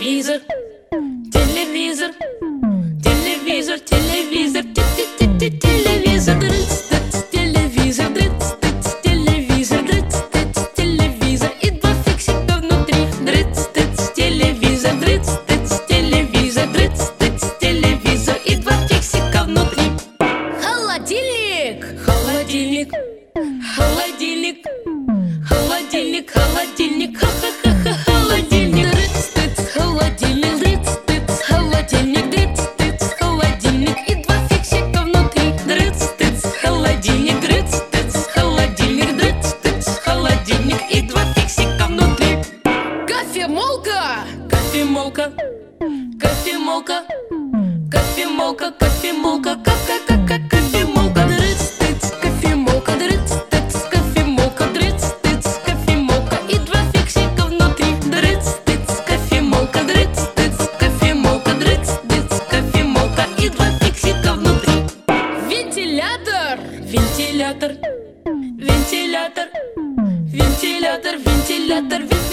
Телевизор, телевизор, телевизор, телевизор, телевизор, телевизор, телевизор, телевизор и два фиксика внутри. Телевизор, телевизор, телевизор и два фиксика внутри. Холодильник, холодильник, холодильник, холодильник, холодильник, ха-ха-ха-ха, холодильник. Холодильник, холодильник, холодильник и два фиксика внутри. Холодильник, холодильник, холодильник и два фиксика внутри. Кофемолка, кофемолка, кофемолка, кофемолка, кофемолка, кофемолка, кофемолка, кофемолка, кофемолка и два фиксика внутри. Кофемолка, кофемолка, кофемолка и два фиксика внутри. Вентилятор, вентилятор, вентилятор, вентилятор, вентилятор, вентилятор.